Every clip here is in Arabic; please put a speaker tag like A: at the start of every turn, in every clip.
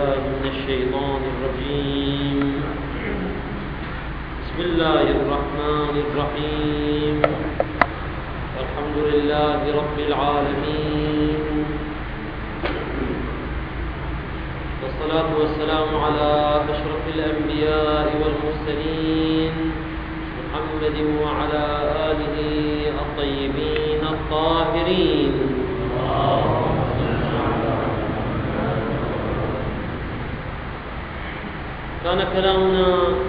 A: بالله من الشيطان الرجيم. بسم الله الرحمن الرحيم. الحمد لله رب العالمين، والصلاة والسلام على أشرف الأنبياء والمرسلين محمد وعلى آله الطيبين الطاهرين. كان كلامنا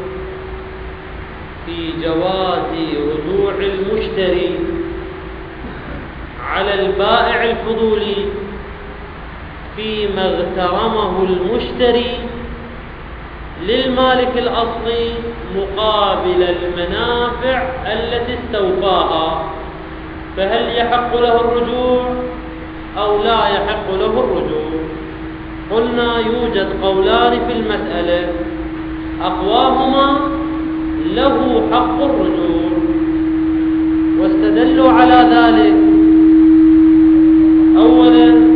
A: في جواز رجوع المشتري على البائع الفضولي فيما اغترمه المشتري للمالك الأصلي مقابل المنافع التي استوفاها، فهل يحق له الرجوع أو لا يحق له الرجوع؟ قلنا يوجد قولان في المسألة، أقواهما له حق الرجوع، واستدلوا على ذلك أولا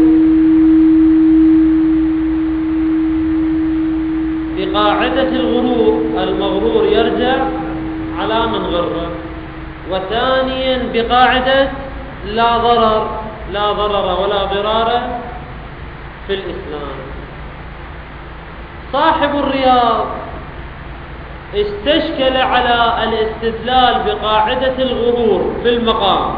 A: بقاعدة الغرور، المغرور يرجع على من غره، وثانيا بقاعدة لا ضرر ولا ضرار في الإسلام. صاحب الرياض استشكل على الاستدلال بقاعدة الغرور في المقام،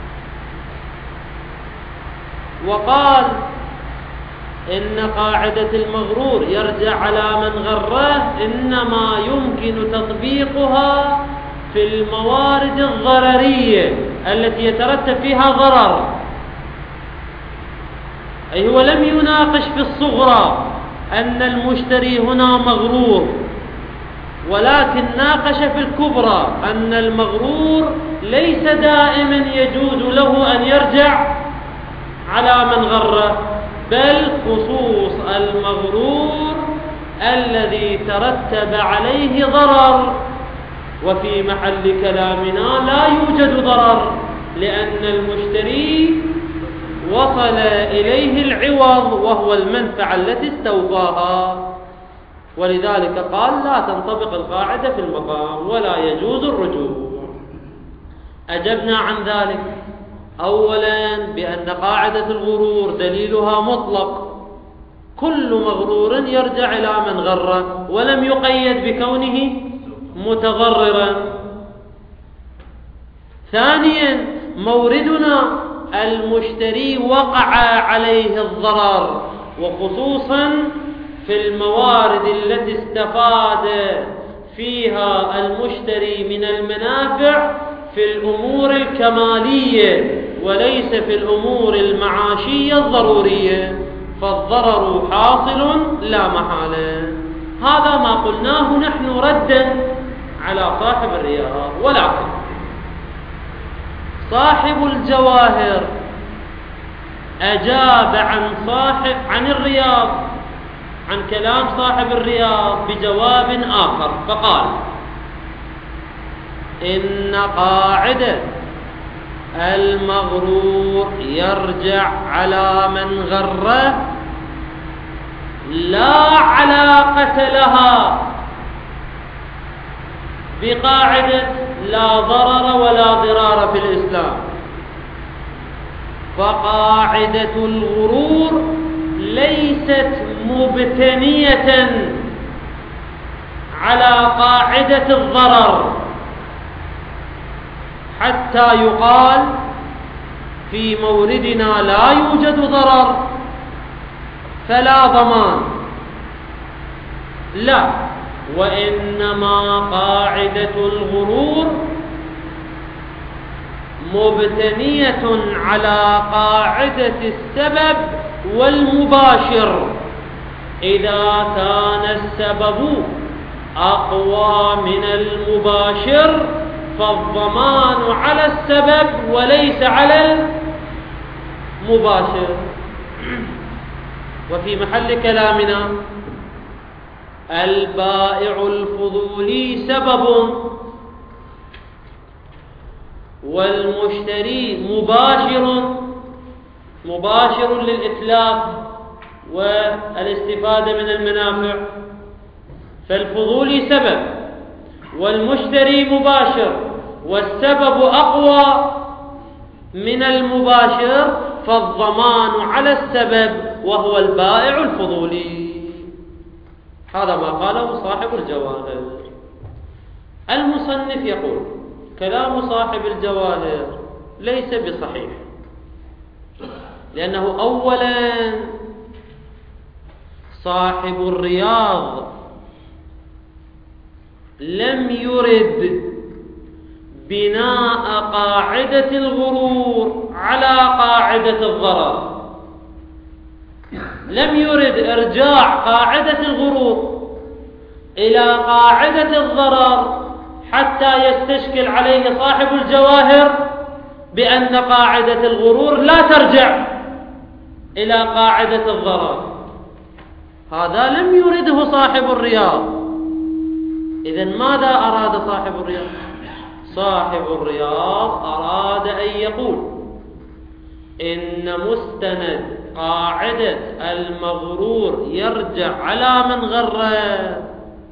A: وقال إن قاعدة المغرور يرجع على من غره إنما يمكن تطبيقها في الموارد الضررية التي يترتب فيها ضرر، أي هو لم يناقش في الصغرى أن المشتري هنا مغرور، ولكن ناقش في الكبرى أن المغرور ليس دائما يجوز له أن يرجع على من غره، بل خصوص المغرور الذي ترتب عليه ضرر. وفي محل كلامنا لا يوجد ضرر، لأن المشتري وصل إليه العوض وهو المنفعة التي استوفاها، ولذلك قال لا تنطبق القاعدة في المقام ولا يجوز الرجوع. أجبنا عن ذلك أولا بأن قاعدة الغرور دليلها مطلق، كل مغرور يرجع إلى من غره ولم يقيد بكونه متضررا. ثانيا موردنا المشتري وقع عليه الضرر، وخصوصا في الموارد التي استفاد فيها المشتري من المنافع في الأمور الكمالية وليس في الأمور المعاشية الضرورية، فالضرر حاصل لا محالة. هذا ما قلناه نحن ردا على صاحب الرياض. ولكن صاحب الجواهر أجاب عن الرياض، عن كلام صاحب الرياض بجواب آخر، فقال إن قاعدة المغرور يرجع على من غره لا علاقة لها بقاعدة لا ضرر ولا ضرار في الإسلام، فقاعدة الغرور ليست مبتنية على قاعدة الضرر حتى يقال في موردنا لا يوجد ضرر فلا ضمان، لا، وإنما قاعدة الغرور مبتنية على قاعدة السبب والمباشر. إذا كان السبب أقوى من المباشر فالضمان على السبب وليس على المباشر. وفي محل كلامنا البائع الفضولي سبب والمشتري مباشر للإتلاف والاستفادة من المنافع، فالفضول سبب والمشتري مباشر، والسبب أقوى من المباشر، فالضمان على السبب وهو البائع الفضولي. هذا ما قاله صاحب الجواهر. المصنف يقول: كلام صاحب الجواهر ليس بصحيح، لأنه أولا صاحب الرياض لم يرد بناء قاعدة الغرور على قاعدة الضرر، لم يرد إرجاع قاعدة الغرور إلى قاعدة الضرر حتى يستشكل عليه صاحب الجواهر بأن قاعدة الغرور لا ترجع إلى قاعدة الضرر. هذا لم يرده صاحب الرياض. إذن ماذا أراد صاحب الرياض؟ صاحب الرياض أراد أن يقول إن مستند قاعدة المغرور يرجع على من غره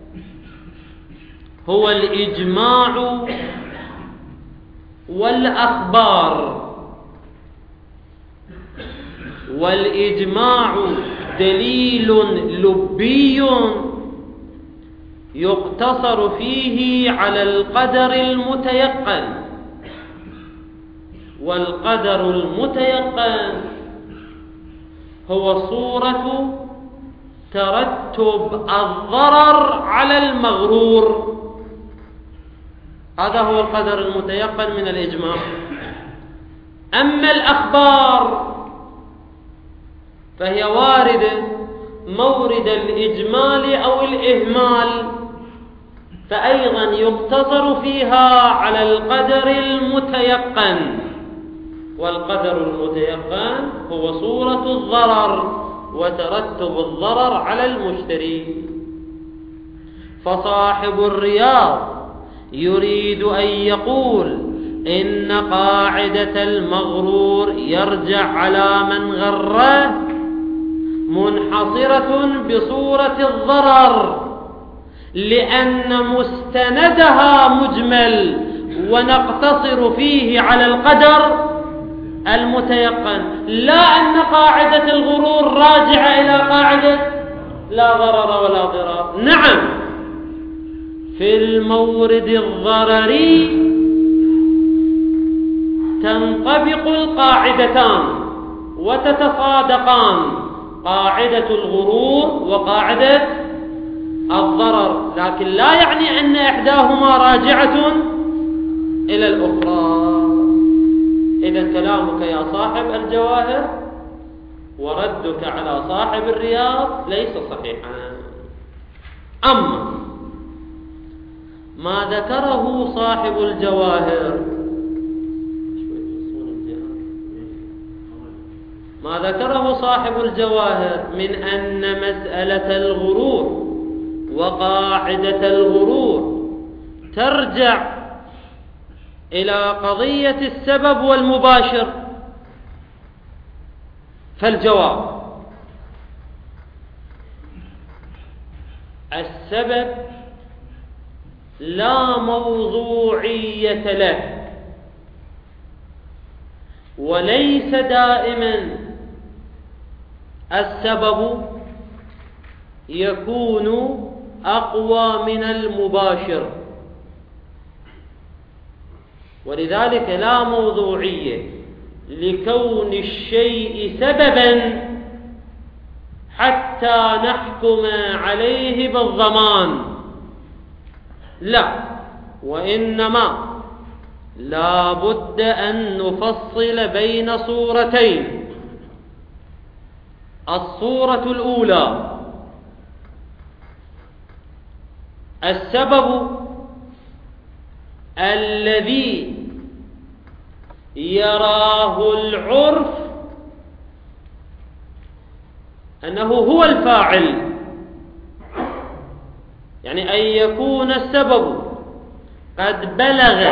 A: هو الإجماع والأخبار، والإجماع دليل لبي يقتصر فيه على القدر المتيقن، والقدر المتيقن هو صورة ترتب الضرر على المغرور. هذا هو القدر المتيقن من الإجماع. أما الأخبار فهي واردة مورد الإجمال أو الإهمال، فأيضا يقتصر فيها على القدر المتيقن، والقدر المتيقن هو صورة الضرر وترتب الضرر على المشتري. فصاحب الرياض يريد أن يقول إن قاعدة المغرور يرجع على من غره منحصرة بصورة الضرر، لأن مستندها مجمل ونقتصر فيه على القدر المتيقن، لا أن قاعدة الغرور راجعة إلى قاعدة لا ضرر ولا ضرار. نعم، في المورد الضرري تنطبق القاعدتان وتتصادقان، قاعدة الغرور وقاعدة الضرر، لكن لا يعني أن إحداهما راجعة إلى الأخرى. إذا كلامك يا صاحب الجواهر وردك على صاحب الرياض ليس صحيحا. أما ما ذكره صاحب الجواهر من أن مسألة الغرور وقاعدة الغرور ترجع إلى قضية السبب والمباشر، فالجواب: السبب لا موضوعية له، وليس دائما السبب يكون أقوى من المباشر، ولذلك لا موضوعية لكون الشيء سببا حتى نحكم عليه بالضمان، لا، وإنما لا بد أن نفصل بين صورتين. الصورة الأولى: السبب الذي يراه العرف أنه هو الفاعل، يعني أن يكون السبب قد بلغ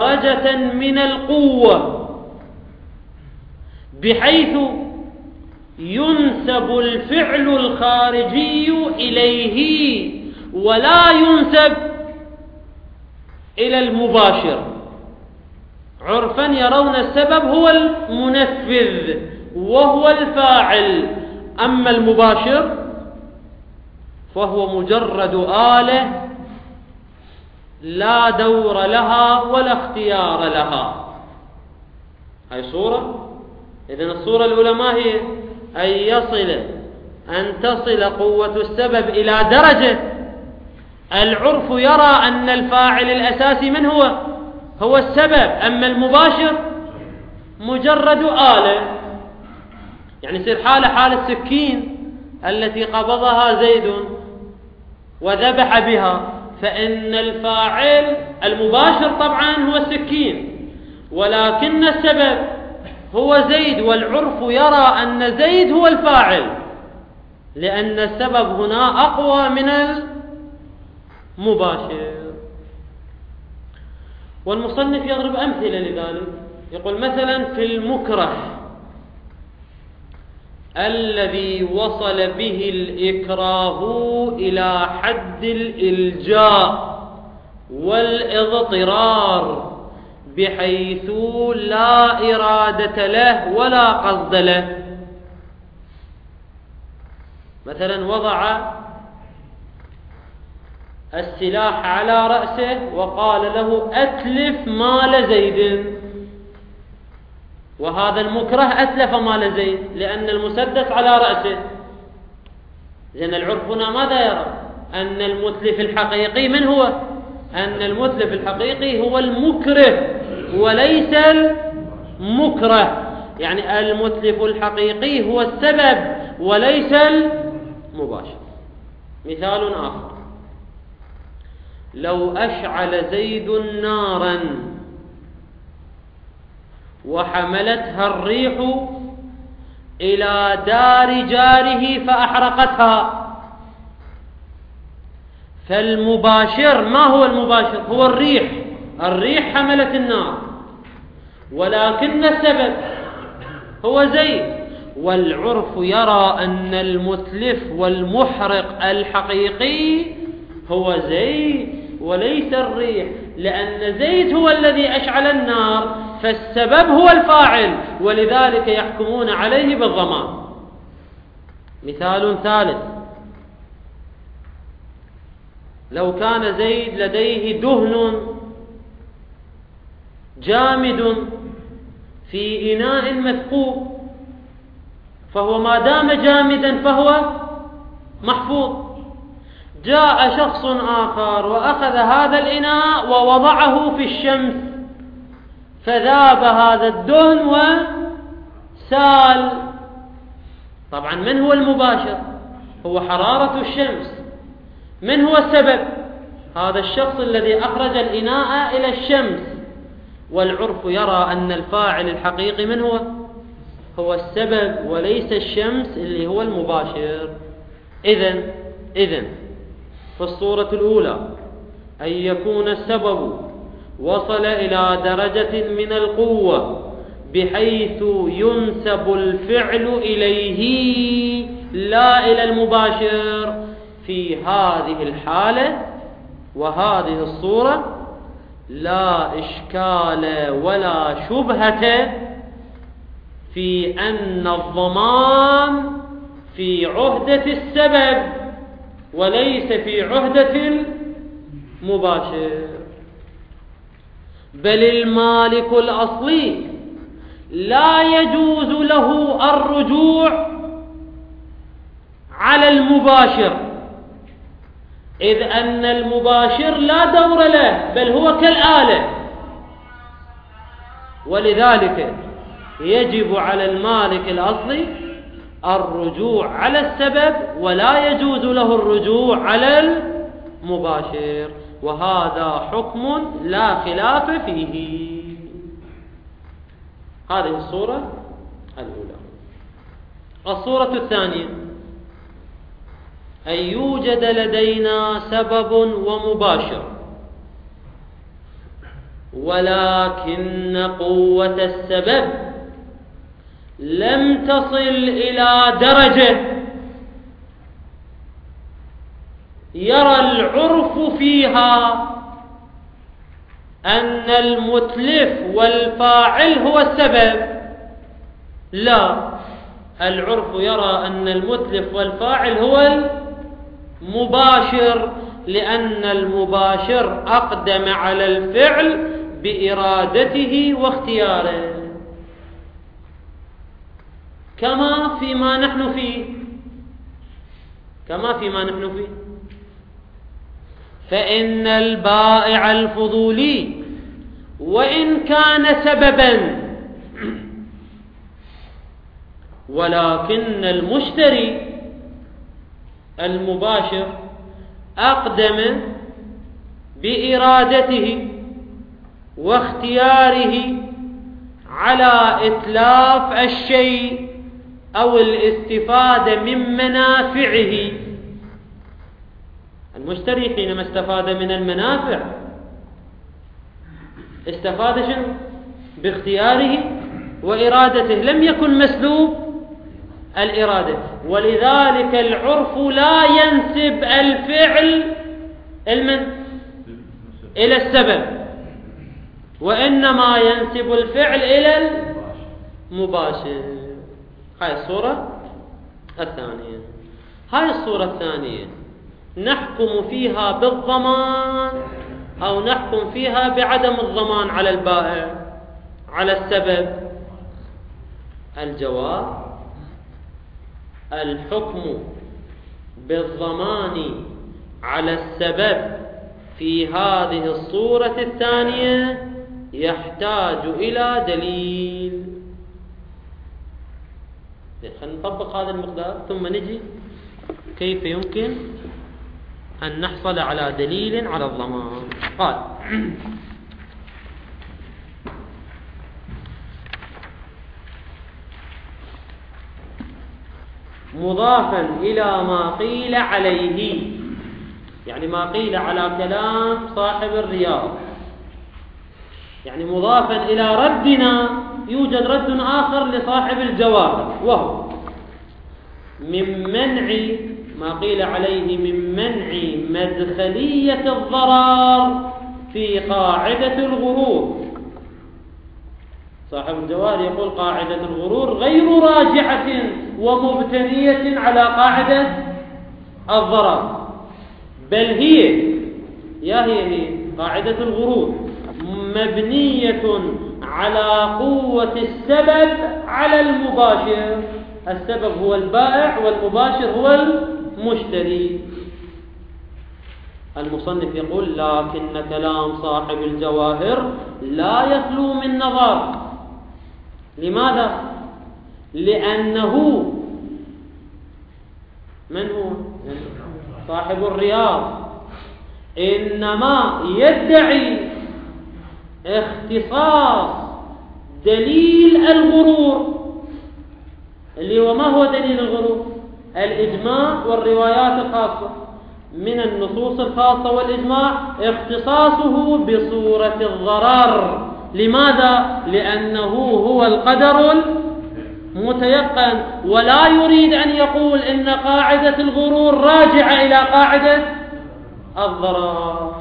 A: درجة من القوة بحيث ينسب الفعل الخارجي إليه ولا ينسب إلى المباشر. عرفا يرون السبب هو المنفذ وهو الفاعل، أما المباشر فهو مجرد آلة لا دور لها ولا اختيار لها. هاي صورة. إذن الصورة الأولى ما هي؟ أن تصل قوة السبب إلى درجة العرف يرى أن الفاعل الأساسي من هو السبب، أما المباشر مجرد آلة. يعني يصير حال السكين التي قبضها زيد وذبح بها، فإن الفاعل المباشر طبعا هو السكين، ولكن السبب هو زيد، والعرف يرى أن زيد هو الفاعل، لأن السبب هنا أقوى من المباشر. والمصنف يضرب أمثلة لذلك، يقول مثلا في المكره الذي وصل به الإكراه إلى حد الإلجاء والاضطرار بحيث لا إرادة له ولا قصد له. مثلا وضع السلاح على رأسه وقال له أتلف مال زيد، وهذا المكره أتلف مال زيد لأن المسدس على رأسه. لأن العرف هنا ماذا يرى؟ أن المتلف الحقيقي من هو؟ أن المتلف الحقيقي هو المكره وليس المكره، يعني المتلف الحقيقي هو السبب وليس المباشر. مثال آخر: لو أشعل زيد نارا وحملتها الريح إلى دار جاره فأحرقتها، فالمباشر ما هو المباشر؟ هو الريح حملت النار، ولكن السبب هو زيد، والعرف يرى أن المتلف والمحرق الحقيقي هو زيد وليس الريح، لأن زيد هو الذي أشعل النار، فالسبب هو الفاعل، ولذلك يحكمون عليه بالضمان. مثال ثالث: لو كان زيد لديه دهن جامد في إناء مثقوب، فهو ما دام جامدا فهو محفوظ. جاء شخص آخر وأخذ هذا الإناء ووضعه في الشمس، فذاب هذا الدهن وسال. طبعا من هو المباشر؟ هو حرارة الشمس. من هو السبب؟ هذا الشخص الذي أخرج الإناء إلى الشمس، والعرف يرى أن الفاعل الحقيقي من هو السبب وليس الشمس اللي هو المباشر. إذن في الصورة الأولى أن يكون السبب وصل إلى درجة من القوة بحيث ينسب الفعل إليه لا إلى المباشر. في هذه الحالة وهذه الصورة لا إشكال ولا شبهة في أن الضمان في عهدة السبب وليس في عهدة المباشر، بل المالك الأصلي لا يجوز له الرجوع على المباشر، إذ أن المباشر لا دور له بل هو كالآلة، ولذلك يجب على المالك الأصلي الرجوع على السبب ولا يجوز له الرجوع على المباشر، وهذا حكم لا خلاف فيه. هذه الصورة الأولى. الصورة الثانية: أن يوجد لدينا سبب ومباشر، ولكن قوة السبب لم تصل إلى درجة يرى العرف فيها أن المتلف والفاعل هو السبب. لا، العرف يرى أن المتلف والفاعل هو المباشر، لأن المباشر أقدم على الفعل بإرادته واختياره، كما فيما نحن فيه. فإن البائع الفضولي وإن كان سببا، ولكن المشتري المباشر أقدم بإرادته واختياره على إتلاف الشيء أو الاستفادة من منافعه. المشتري حينما استفاد من المنافع استفاد شنو؟ باختياره وإرادته، لم يكن مسلوب الإرادة. ولذلك العرف لا ينسب الفعل إلى السبب، وإنما ينسب الفعل إلى المباشر. هاي الصورة الثانية. هاي الصورة الثانية نحكم فيها بالضمان أو نحكم فيها بعدم الضمان على البائع على السبب. الجواب: الحكم بالضمان على السبب في هذه الصورة الثانية يحتاج إلى دليل. خلينا نطبق هذا المقدار ثم نجي كيف يمكن أن نحصل على دليل على الضمان. قال: مضافا إلى ما قيل عليه، يعني ما قيل على كلام صاحب الرياض، يعني مضافا إلى ردنا يوجد رد آخر لصاحب الجواهر، وهو من منع ما قيل عليه من منع مدخلية الضرر في قاعدة الغرور. صاحب الجواهر يقول قاعدة الغرور غير راجعة ومبتنية على قاعدة الضرر، بل هي قاعدة الغرور مبنية على قوة السبب على المباشر. السبب هو البائع والمباشر هو المشتري. المصنف يقول: لكن كلام صاحب الجواهر لا يخلو من نظر. لماذا؟ لأنه من هو؟ صاحب الرياض إنما يدعي اختصاص دليل الغرور، اللي هو ما هو دليل الغرور؟ الإجماع والروايات الخاصة من النصوص الخاصة والإجماع، اختصاصه بصورة الضرر. لماذا؟ لأنه هو القدر المتيقن، ولا يريد أن يقول إن قاعدة الغرور راجعة إلى قاعدة الضرر.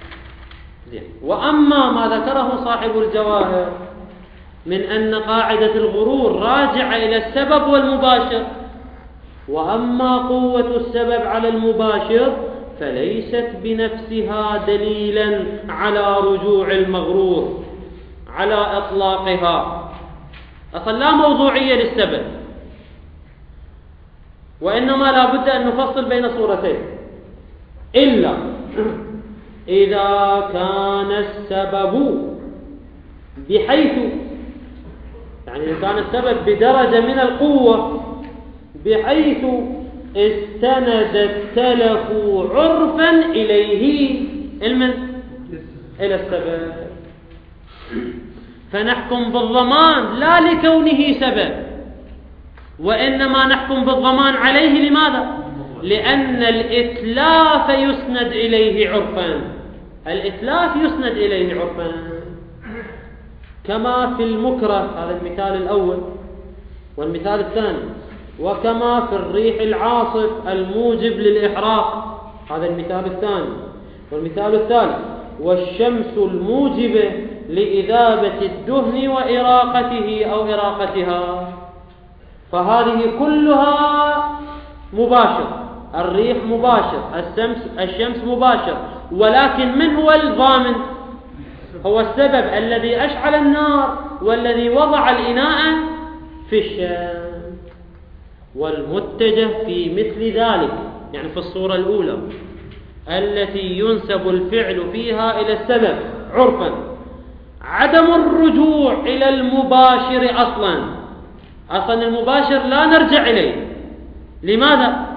A: وأما ما ذكره صاحب الجواهر من أن قاعدة الغرور راجعة إلى السبب والمباشر، وأما قوة السبب على المباشر فليست بنفسها دليلا على رجوع المغرور على إطلاقها. أصلا لا موضوعية للسبب، وإنما لا بد أن نفصل بين صورتين، إلا إذا كان السبب بحيث، يعني إذا كان السبب بدرجة من القوة بحيث استند التلف عرفا إليه إلى السبب، فنحكم بالضمان لا لكونه سبب، وإنما نحكم بالضمان عليه. لماذا؟ لأن الإتلاف يسند إليه عرفا، الإتلاف يسند إليه عرفا، كما في المكره. هذا المثال الأول، والمثال الثاني: وكما في الريح العاصف الموجب للإحراق. هذا المثال الثاني. والمثال الثالث: والشمس الموجبة لإذابة الدهن وإراقته أو إراقتها. فهذه كلها مباشر. الريح مباشر، الشمس مباشر، ولكن من هو الضامن؟ هو السبب الذي أشعل النار والذي وضع الإناء في الشام. والمتجه في مثل ذلك، يعني في الصورة الأولى التي ينسب الفعل فيها إلى السبب عرفا، عدم الرجوع إلى المباشر أصلا المباشر لا نرجع إليه. لماذا؟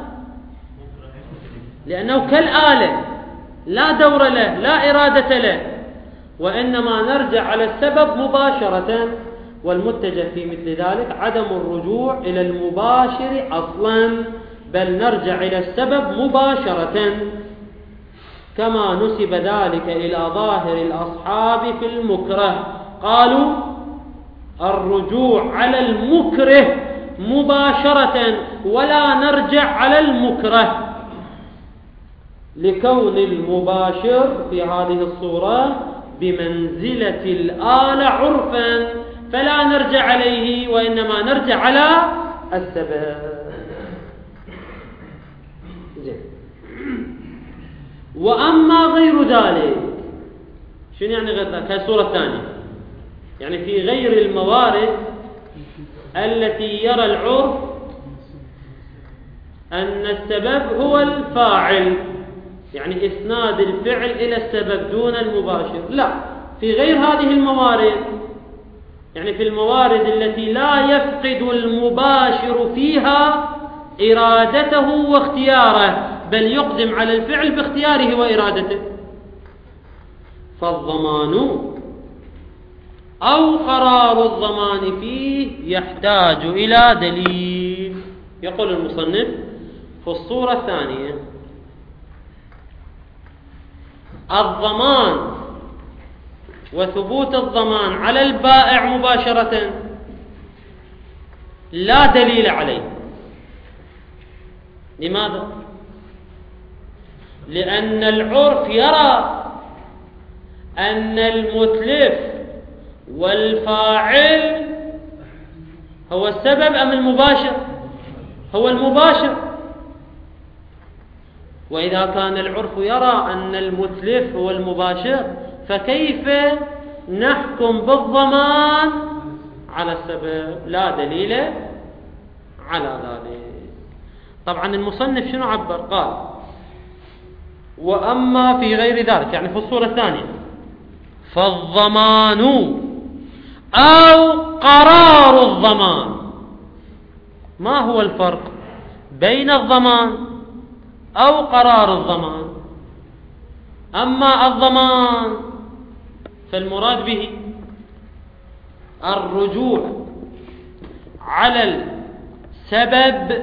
A: لأنه كالآلة لا دور له لا إرادة له، وإنما نرجع على السبب مباشرة. والمتجه في مثل ذلك عدم الرجوع إلى المباشر أصلا، بل نرجع إلى السبب مباشرة، كما نسب ذلك إلى ظاهر الأصحاب في المكره. قالوا الرجوع على المكره مباشرة ولا نرجع على المكره، لكون المباشر في هذه الصورة بمنزلة الآلة عرفا، فلا نرجع عليه وإنما نرجع على السبب. وأما غير ذلك، شنو يعني غير ذلك؟ هذه الصورة الثانية، يعني في غير الموارد التي يرى العرف أن السبب هو الفاعل، يعني إسناد الفعل إلى السبب دون المباشر. لا، في غير هذه الموارد، يعني في الموارد التي لا يفقد المباشر فيها إرادته واختياره، بل يقدم على الفعل باختياره وإرادته، فالضمان أو قرار الضمان فيه يحتاج إلى دليل. يقول المصنف في الصورة الثانية: الضمان وثبوت الضمان على البائع مباشرة لا دليل عليه. لماذا؟ لأن العرف يرى أن المتلف والفاعل هو السبب أم المباشر؟ هو المباشر. وإذا كان العرف يرى أن المتلف هو المباشر، فكيف نحكم بالضمان على السبب؟ لا دليل على ذلك. طبعا المصنف شنو عبر؟ قال: وأما في غير ذلك، يعني في الصورة الثانية، فالضمان أو قرار الضمان. ما هو الفرق بين الضمان أو قرار الضمان؟ أما الضمان فالمراد به الرجوع على السبب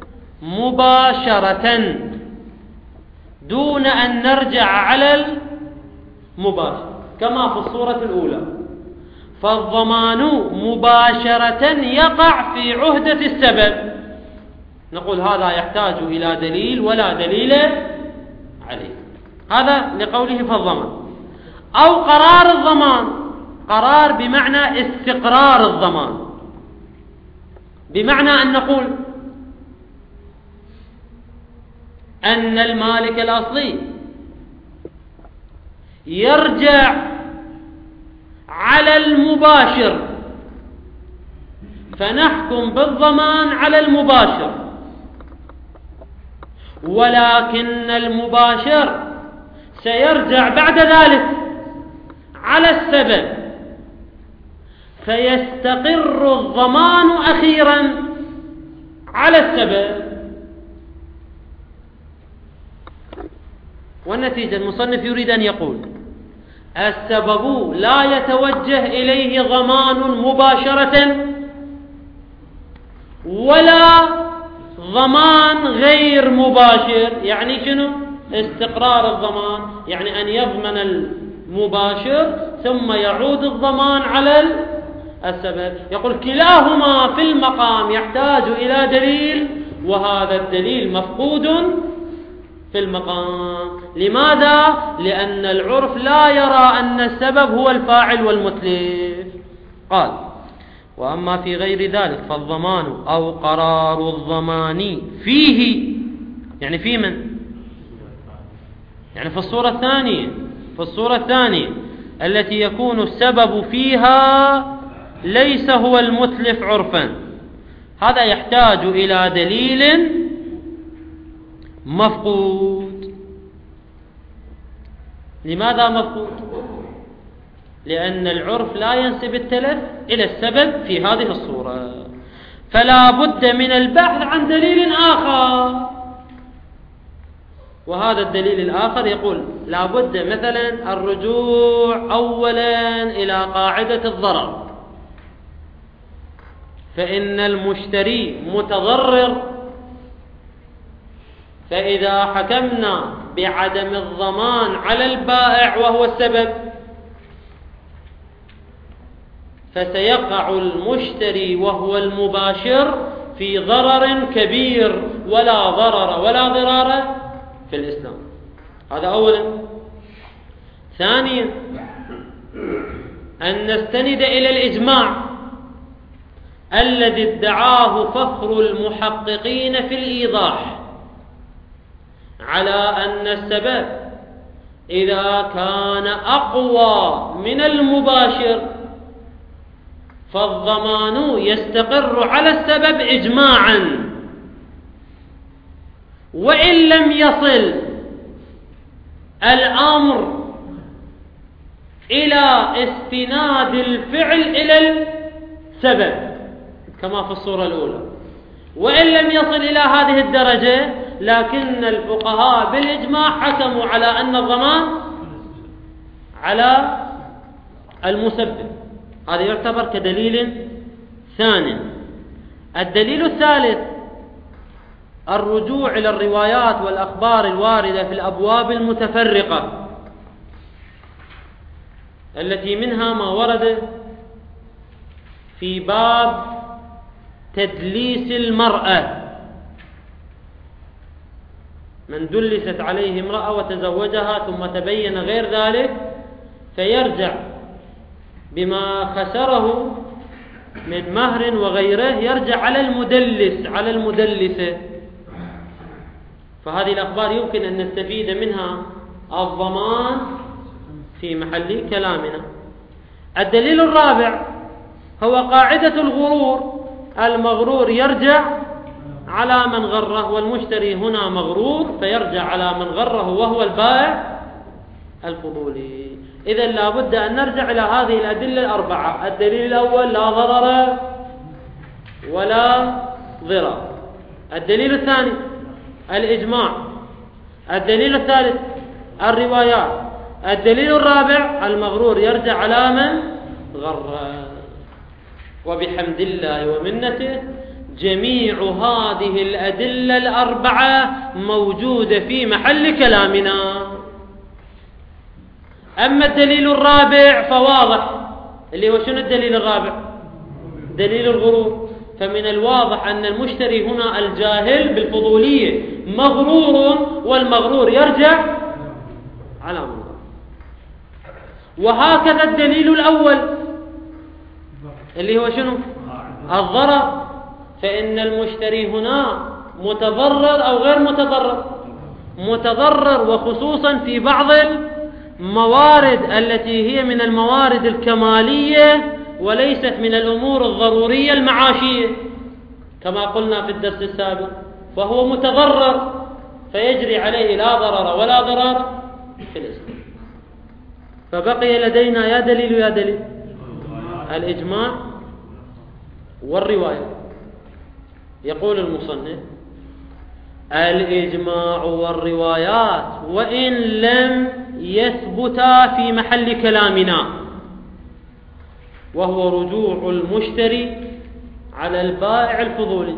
A: مباشرة دون أن نرجع على المباشر، كما في الصورة الأولى. فالضمان مباشرة يقع في عهدة السبب، نقول هذا يحتاج إلى دليل ولا دليل عليه. هذا لقوله فالضمان. أو قرار الضمان، قرار بمعنى استقرار الضمان، بمعنى أن نقول أن المالك الأصلي يرجع على المباشر، فنحكم بالضمان على المباشر، ولكن المباشر سيرجع بعد ذلك على السبب، فيستقر الضمان أخيرا على السبب. والنتيجة المصنف يريد أن يقول: السبب لا يتوجه إليه ضمان مباشرة ولا ضمان غير مباشر. يعني شنو استقرار الضمان؟ يعني أن يضمن المباشر ثم يعود الضمان على السبب. يقول كلاهما في المقام يحتاج إلى دليل، وهذا الدليل مفقود في المقام. لماذا؟ لأن العرف لا يرى أن السبب هو الفاعل والمتلف. قال: وأما في غير ذلك فالضمان أو قرار الضمان فيه، يعني في من؟ يعني في الصورة الثانية التي يكون السبب فيها ليس هو المتلف عرفا، هذا يحتاج إلى دليل مفقود. لماذا مفقود؟ لأن العرف لا ينسب التلف إلى السبب في هذه الصورة، فلا بد من البحث عن دليل آخر. وهذا الدليل الآخر يقول لا بد مثلا الرجوع أولا إلى قاعدة الضرر، فإن المشتري متضرر، فإذا حكمنا بعدم الضمان على البائع وهو السبب فسيقع المشتري وهو المباشر في ضرر كبير، ولا ضرر ولا ضرار في الإسلام. هذا أولا. ثانيا أن نستند إلى الإجماع الذي ادعاه فخر المحققين في الإيضاح على أن السبب إذا كان أقوى من المباشر فالضمان يستقر على السبب إجماعا، وإن لم يصل الأمر إلى استناد الفعل إلى السبب كما في الصورة الأولى، وإن لم يصل إلى هذه الدرجة، لكن الفقهاء بالإجماع حكموا على أن الضمان على المسبب. هذا يعتبر كدليل ثاني. الدليل الثالث الرجوع إلى الروايات والأخبار الواردة في الأبواب المتفرقة التي منها ما ورد في باب تدليس المرأة، من دلست عليه امرأة وتزوجها ثم تبين غير ذلك فيرجع بما خسره من مهر وغيره، يرجع على المدلس على المدلسة. فهذه الأخبار يمكن أن نستفيد منها الضمان في محل كلامنا. الدليل الرابع هو قاعدة الغرور، المغرور يرجع على من غره، والمشتري هنا مغرور فيرجع على من غره وهو البائع الفضولي. إذن لا بد أن نرجع إلى هذه الأدلة الأربعة. الدليل الأول لا ضرر ولا ضرر. الدليل الثاني الإجماع. الدليل الثالث الروايات. الدليل الرابع المغرور يرجع على من غره. وبحمد الله ومنته جميع هذه الأدلة الأربعة موجودة في محل كلامنا. أما الدليل الرابع فواضح، اللي هو شنو الدليل الرابع؟ دليل الغرور. فمن الواضح أن المشتري هنا الجاهل بالفضولية مغرور، والمغرور يرجع على من غره. وهكذا الدليل الأول اللي هو شنو؟ الضرر، فإن المشتري هنا متضرر أو غير متضرر؟ متضرر، وخصوصا في بعض الموارد التي هي من الموارد الكمالية وليست من الأمور الضرورية المعاشية كما قلنا في الدرس السابق، فهو متضرر فيجري عليه لا ضرر ولا ضرر في الإسلام. فبقي لدينا يا دليل يا دليل الإجماع والرواية. يقول المصنف الإجماع والروايات وإن لم يثبتا في محل كلامنا، وهو رجوع المشتري على البائع الفضولي،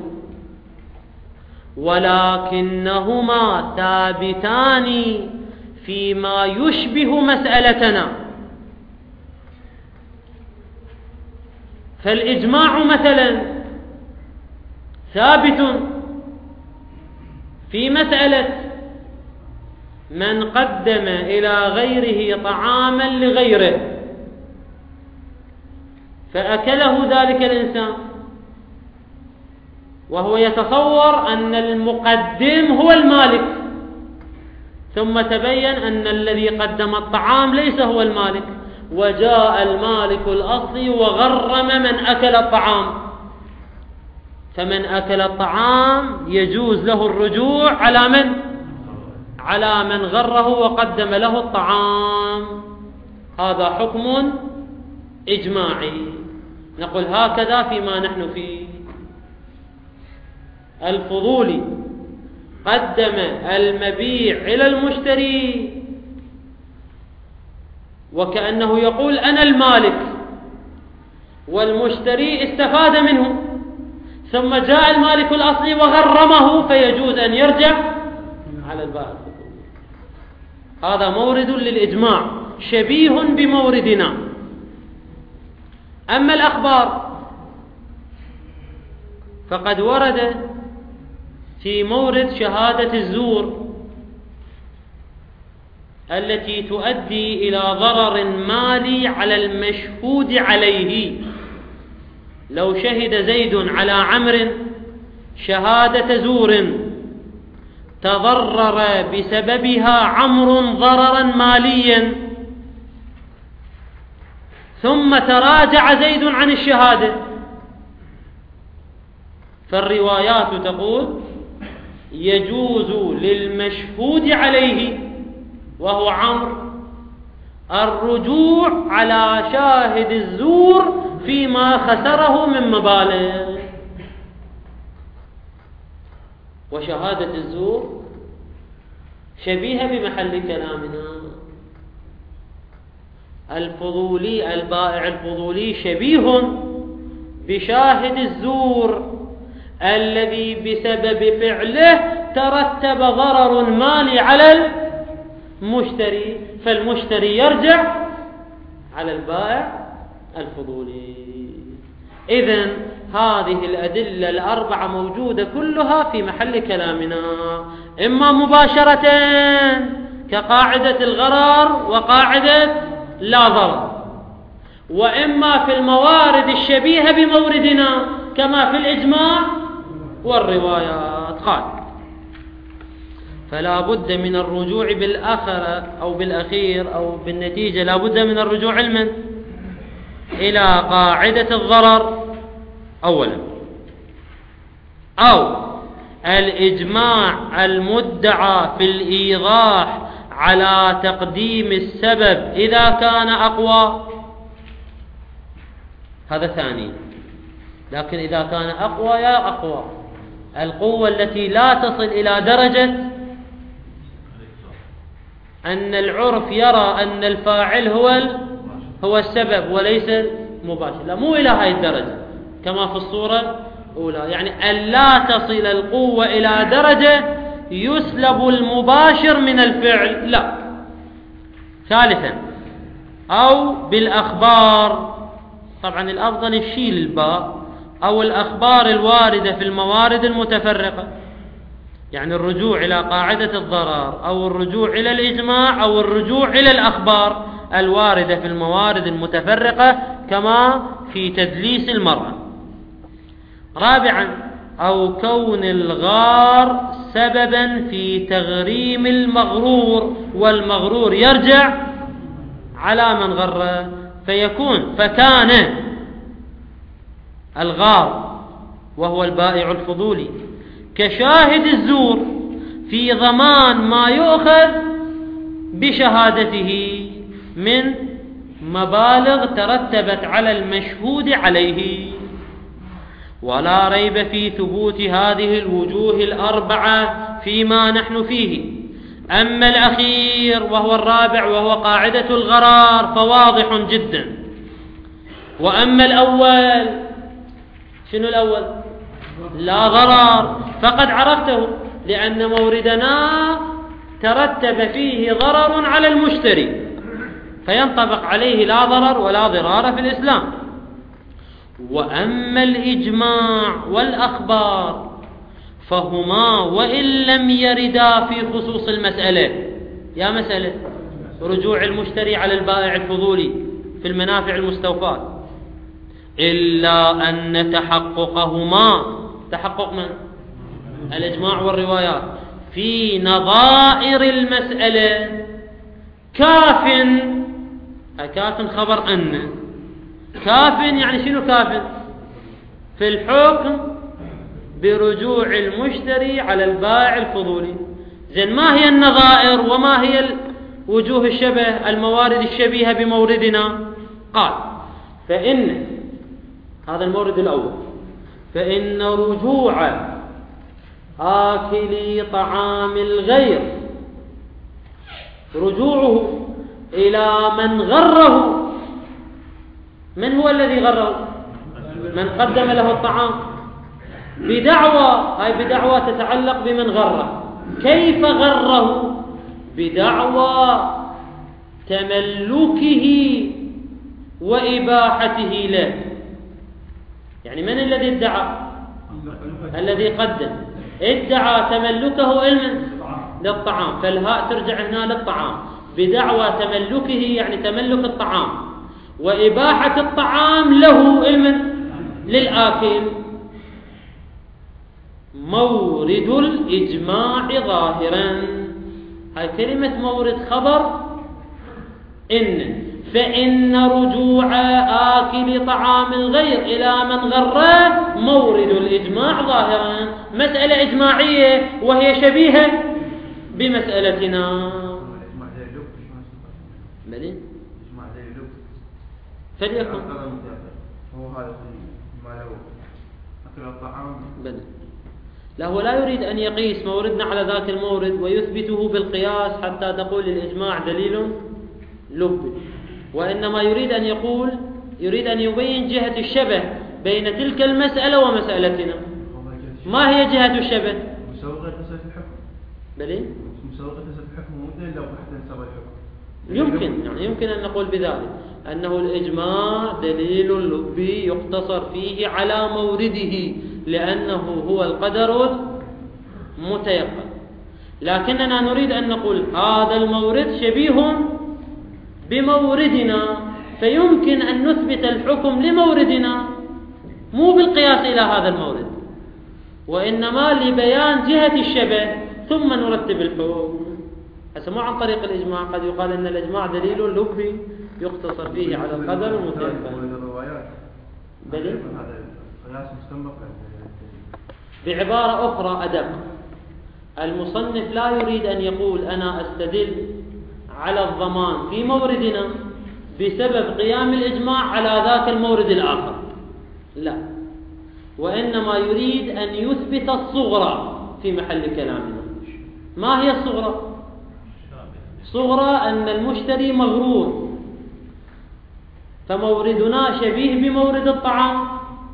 A: ولكنهما ثابتان فيما يشبه مسألتنا، فالإجماع مثلا ثابت في مسألة من قدم إلى غيره طعاما لغيره فأكله ذلك الإنسان وهو يتصور أن المقدم هو المالك، ثم تبين أن الذي قدم الطعام ليس هو المالك، وجاء المالك الأصلي وغرم من أكل الطعام، فمن أكل الطعام يجوز له الرجوع على من غره وقدم له الطعام. هذا حكم إجماعي. نقول هكذا فيما نحن فيه. الفضولي قدم المبيع إلى المشتري وكأنه يقول أنا المالك، والمشتري استفاد منه، ثم جاء المالك الأصلي وغرمه، فيجوز أن يرجع على البائع. هذا مورد للإجماع شبيه بموردنا. أما الأخبار فقد ورد في مورد شهادة الزور التي تؤدي إلى ضرر مالي على المشهود عليه. لو شهد زيد على عمرو شهادة زور تضرر بسببها عمرو ضررا ماليا، ثم تراجع زيد عن الشهادة، فالروايات تقول يجوز للمشهود عليه وهو عمرو الرجوع على شاهد الزور فيما خسره من مبالغ. وشهادة الزور شبيهة بمحل كلامنا. الفضولي البائع الفضولي شبيه بشاهد الزور الذي بسبب فعله ترتب ضرر مالي على المشتري، فالمشتري يرجع على البائع الفضولي. إذن هذه الأدلة الأربعة موجودة كلها في محل كلامنا، إما مباشرة كقاعدة الغرر وقاعدة لا ضرر، وإما في الموارد الشبيهة بموردنا كما في الإجماع والروايات. قال فلا بد من الرجوع بالآخر أو بالأخير أو بالنتيجة، لا بد من الرجوع إلى قاعدة الضرر أولا، أو الإجماع المدعى في الإيضاح على تقديم السبب إذا كان أقوى، هذا ثاني. لكن إذا كان أقوى يا أقوى، القوة التي لا تصل إلى درجة أن العرف يرى أن الفاعل هو السبب وليس مباشر، لا، مو إلى هذه الدرجة كما في الصورة الأولى، يعني أن لا تصل القوة إلى درجة يسلب المباشر من الفعل، لا. ثالثا أو بالأخبار، طبعا الأفضل يشيل الباء، أو الأخبار الواردة في الموارد المتفرقة، يعني الرجوع إلى قاعدة الضرر أو الرجوع إلى الإجماع أو الرجوع إلى الأخبار الواردة في الموارد المتفرقة كما في تدليس المرأة. رابعا أو كون الغار سببا في تغريم المغرور، والمغرور يرجع على من غره، فكان الغار وهو البائع الفضولي كشاهد الزور في ضمان ما يؤخذ بشهادته من مبالغ ترتبت على المشهود عليه. ولا ريب في ثبوت هذه الوجوه الأربعة فيما نحن فيه. أما الأخير وهو الرابع وهو قاعدة الغرار فواضح جدا. وأما الأول، شنو الأول؟ لا ضرر، فقد عرفته، لأن موردنا ترتب فيه ضرر على المشتري فينطبق عليه لا ضرر ولا ضرار في الإسلام. وأما الإجماع والأخبار فهما وإن لم يردا في خصوص المسألة، يا مسألة رجوع المشتري على البائع الفضولي في المنافع المستوفاة، إلا أن تحققهما، تحقق من؟ الإجماع والروايات، في نظائر المسألة كاف. كاف خبر أن، كاف يعني شنو كاف؟ في الحكم برجوع المشتري على البائع الفضولي. زين، ما هي النظائر وما هي وجوه الشبه، الموارد الشبيهة بموردنا؟ قال فإن هذا المورد الأول، فإن رجوع آكلي طعام الغير، رجوعه إلى من غره. من هو الذي غره؟ من قدم له الطعام، بدعوى، هاي بدعوى تتعلق بمن غره. كيف غره؟ بدعوى تملكه وإباحته له. يعني من الذي ادعى؟ الذي قدم ادعى تملكه للطعام، فالهاء ترجع هنا للطعام، بدعوى تملكه يعني تملك الطعام، وإباحة الطعام له للآكل. مورد الإجماع ظاهرا، هاي كلمة مورد خبر إن، فإن رجوع آكل طعام الغير إلى من غره مورد الإجماع ظاهرا، مسألة إجماعية وهي شبيهة بمسألتنا. فليكن
B: هو هذا ما له أكل الطعام.
A: لا، هو لا يريد أن يقيس موردنا على ذاك المورد ويثبته بالقياس حتى تقول الإجماع دليل لب، وإنما يريد أن يقول، يريد أن يبين جهة الشبه بين تلك المسألة ومسألتنا. ما هي جهة الشبه؟
B: مسوغة تسأل الحكم.
A: بلي؟
B: مسوغة تسأل الحكم ممكن لو واحد سوى الحكم.
A: يمكن، يعني يمكن أن نقول بذلك أنه الإجماع دليل لبي يقتصر فيه على مورده لأنه هو القدر المتيقن. لكننا نريد أن نقول هذا المورد شبيه بموردنا، فيمكن أن نثبت الحكم لموردنا مو بالقياس إلى هذا المورد، وإنما لبيان جهة الشبه ثم نرتب الحكم. هسه مو عن طريق الإجماع، قد يقال أن الإجماع دليل لبي يقتصر فيه على القدر المتيقن. بل بعبارة أخرى أدق، المصنف لا يريد أن يقول أنا أستدل على الضمان في موردنا بسبب قيام الإجماع على ذاك المورد الآخر، لا، وإنما يريد أن يثبت الصغرى في محل كلامنا. ما هي الصغرى؟ صغرى أن المشتري مغرور، فموردنا شبيه بمورد الطعام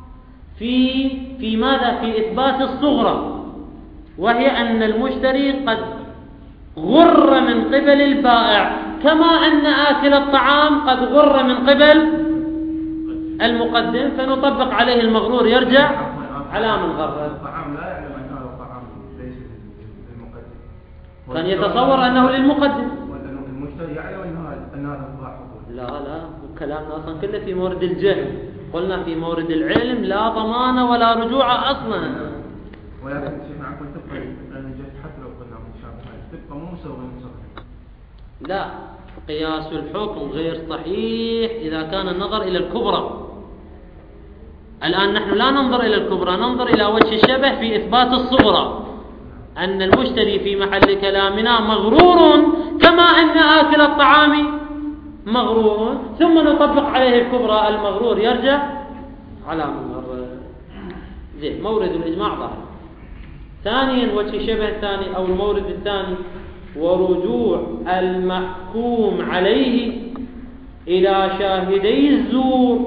A: في ماذا؟ في إثبات الصغرى، وهي أن المشتري قد غر من قبل البائع، كما أن آكل الطعام قد غر من قبل المقدم، فنطبق عليه المغرور يرجع على من غر.
B: الطعام لا يعلم أن هذا الطعام ليس للمقدم،
A: كان يتصور أنه للمقدم،
B: المشتري يعلم أن هذا الطعام.
A: لا، كلامنا أصلا كله في مورد الجهل. قلنا في مورد العلم لا ضمان ولا رجوع أصلا.
B: ولكن شيخنا عفوا تبقى حتى لو قلنا مشابهة تبقى مو مسوغة.
A: لا، قياس الحكم غير صحيح إذا كان النظر إلى الكبرى. الآن نحن لا ننظر إلى الكبرى، ننظر إلى وجه الشبه في إثبات الصغرى، أن المشتري في محل كلامنا مغرور كما أن آكل الطعام مغرور، ثم نطبق عليه الكبرى، المغرور يرجع على من غر. زين، مورد الإجماع ظاهر. ثانيا وجه الشبه الثاني أو المورد الثاني، ورجوع المحكوم عليه إلى شاهدي الزور.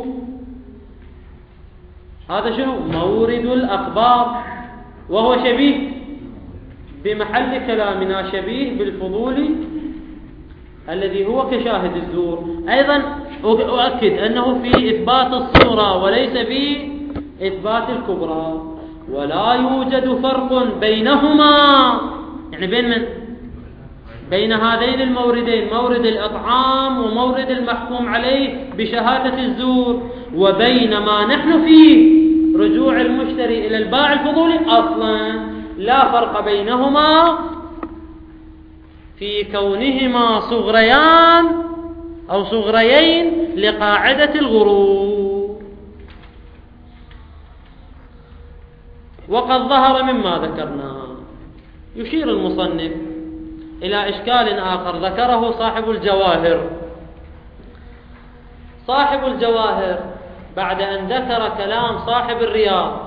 A: هذا شنو؟ مورد الأخبار، وهو شبيه بمحل كلامنا، شبيه بالفضول الذي هو كشاهد الزور. أيضا أؤكد أنه في إثبات الصغرى وليس في إثبات الكبرى، ولا يوجد فرق بينهما، يعني بين من؟ بين هذين الموردين، مورد الإطعام ومورد المحكوم عليه بشهادة الزور، وبين ما نحن فيه رجوع المشتري إلى البائع الفضولي أصلا لا فرق بينهما في كونهما صغريان أو صغريين لقاعدة الغرور. وقد ظهر مما ذكرنا، يشير المصنف إلى إشكال آخر ذكره صاحب الجواهر. صاحب الجواهر بعد أن ذكر كلام صاحب الرياض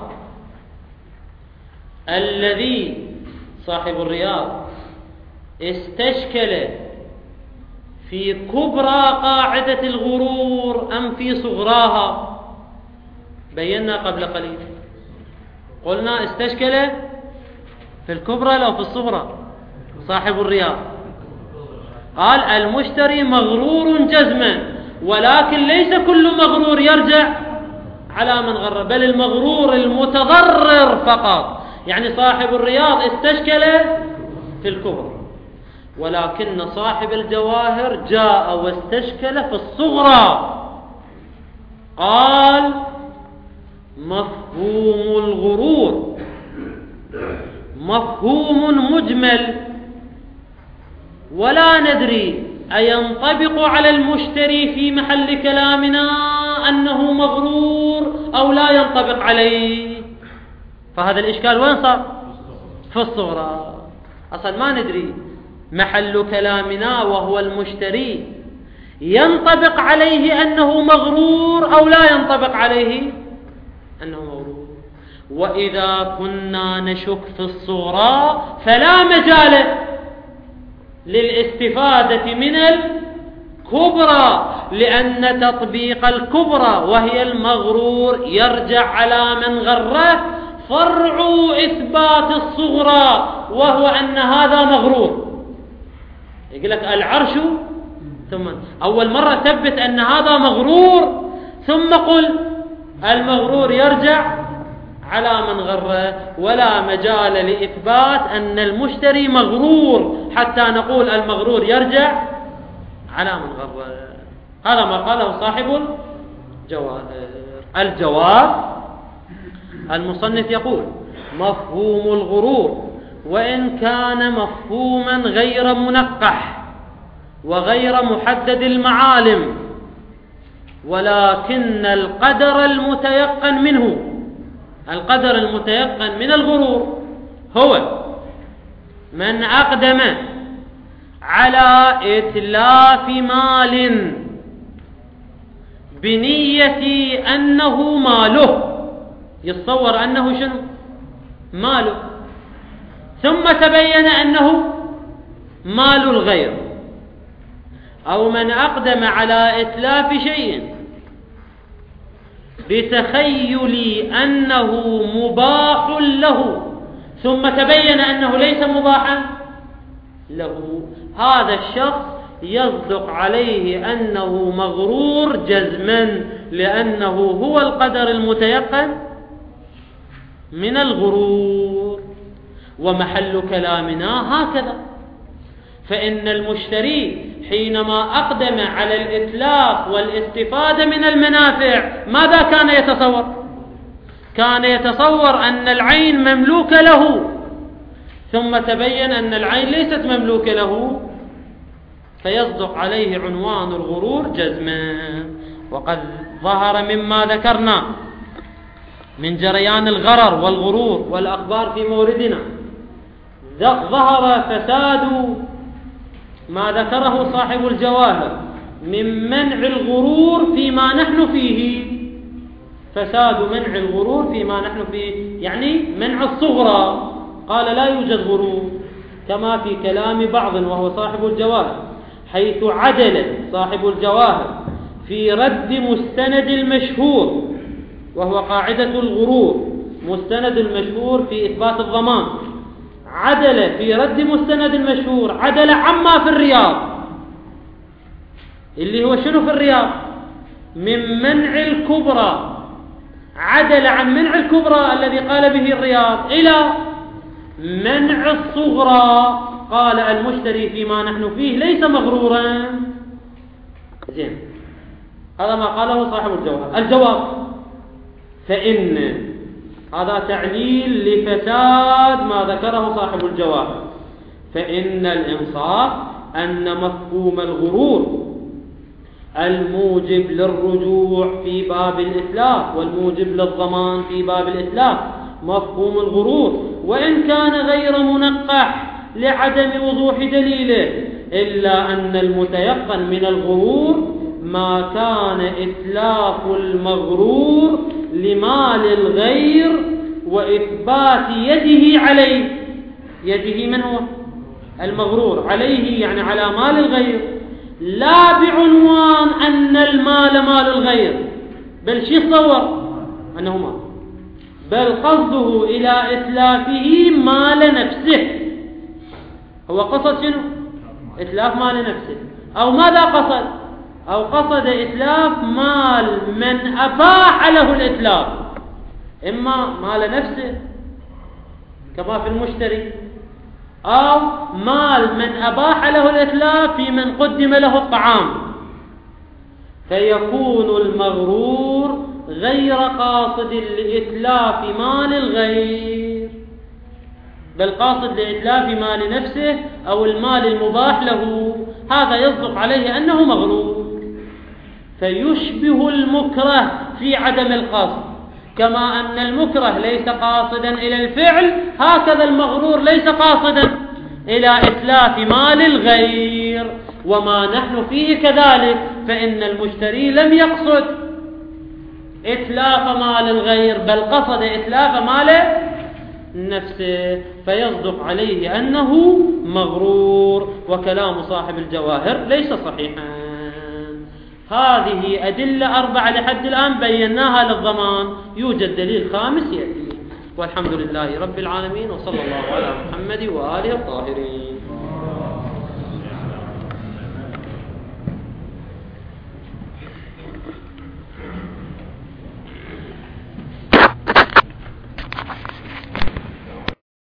A: الذي صاحب الرياض استشكل في كبرى قاعدة الغرور أم في صغراها، بينا قبل قليل قلنا استشكل في الكبرى لو في الصغرى. صاحب الرياض قال المشتري مغرور جزما، ولكن ليس كل مغرور يرجع على من غرر، بل المغرور المتضرر فقط. يعني صاحب الرياض استشكل في الكبرى، ولكن صاحب الجواهر جاء واستشكل في الصغرى. قال مفهوم الغرور مفهوم مجمل، ولا ندري أينطبق على المشتري في محل كلامنا أنه مغرور أو لا ينطبق عليه. فهذا الإشكال وين صار؟ في الصغرى. أصلا ما ندري محل كلامنا وهو المشتري ينطبق عليه أنه مغرور أو لا ينطبق عليه أنه مغرور. وإذا كنا نشك في الصغرى فلا مجال للاستفادة من الكبرى، لأن تطبيق الكبرى وهي المغرور يرجع على من غره فرع إثبات الصغرى، وهو أن هذا مغرور. يقول لك العرش، ثم أول مرة ثبت أن هذا مغرور، ثم قل المغرور يرجع على من غره، ولا مجال لإثبات أن المشتري مغرور حتى نقول المغرور يرجع على من غره. هذا ما قاله صاحب الجواهر. الجواب المصنف يقول مفهوم الغرور وإن كان مفهوما غير منقح وغير محدد المعالم، ولكن القدر المتيقن منه، القدر المتيقن من الغرور هو من أقدم على إتلاف مال بنية أنه ماله، يتصور أنه شنو؟ ماله، ثم تبين أنه مال الغير، أو من أقدم على إتلاف شيء بتخيل أنه مباح له ثم تبين أنه ليس مباحا له، هذا الشخص يصدق عليه أنه مغرور جزما، لأنه هو القدر المتيقن من الغرور. ومحل كلامنا هكذا، فإن المشتري حينما أقدم على الإتلاف والاستفادة من المنافع ماذا كان يتصور؟ كان يتصور أن العين مملوكة له، ثم تبين أن العين ليست مملوكة له، فيصدق عليه عنوان الغرور جزما. وقد ظهر مما ذكرنا من جريان الغرر والغرور والأخبار في موردنا، ظهر فساد ما ذكره صاحب الجواهر من منع الغرور فيما نحن فيه. فساد منع الغرور فيما نحن فيه يعني منع الصغرى، قال لا يوجد غرور، كما في كلام بعض وهو صاحب الجواهر، حيث عدل صاحب الجواهر في رد مستند المشهور، وهو قاعدة الغرور مستند المشهور في إثبات الضمان، عدل في رد مستند المشهور، عدل عما في الرياض، اللي هو شنو في الرياض؟ من منع الكبرى، عدل عن منع الكبرى الذي قال به الرياض إلى منع الصغرى، قال المشتري فيما نحن فيه ليس مغرورا. زين، هذا ما قاله صاحب الجواب. الجواب: فإن هذا تعليل لفساد ما ذكره صاحب الجواب. فإن الإنصاف أن مفهوم الغرور الموجب للرجوع في باب الإتلاف والموجب للضمان في باب الإتلاف، مفهوم الغرور وإن كان غير منقح لعدم وضوح دليله، إلا أن المتيقن من الغرور ما كان إتلاف المغرور لمال الغير وإثبات يده عليه. يده من هو؟ المغرور عليه، يعني على مال الغير، لا بعنوان أن المال مال الغير، بل شي صور أنه مال، بل قصده إلى إتلافه مال نفسه. هو قصد شنو؟ إتلاف مال نفسه. أو ماذا قصد؟ أو قصد إتلاف مال من أباح له الإتلاف، إما مال نفسه كما في المشتري، أو مال من أباح له الإتلاف في من قدم له الطعام، فيكون المغرور غير قاصد لإتلاف مال الغير، بل قاصد لإتلاف مال نفسه أو المال المباح له، هذا يصدق عليه أنه مغرور. فيشبه المكره في عدم القصد، كما أن المكره ليس قاصدا إلى الفعل، هكذا المغرور ليس قاصدا إلى إتلاف مال الغير. وما نحن فيه كذلك، فإن المشتري لم يقصد إتلاف مال الغير، بل قصد إتلاف مال نفسه، فيصدق عليه أنه مغرور. وكلام صاحب الجواهر ليس صحيحا. هذه أدلة 4 لحد الآن بيناها للضمان، يوجد دليل خامس يأتي. والحمد لله رب العالمين، وصلى الله على محمد وآله الطاهرين.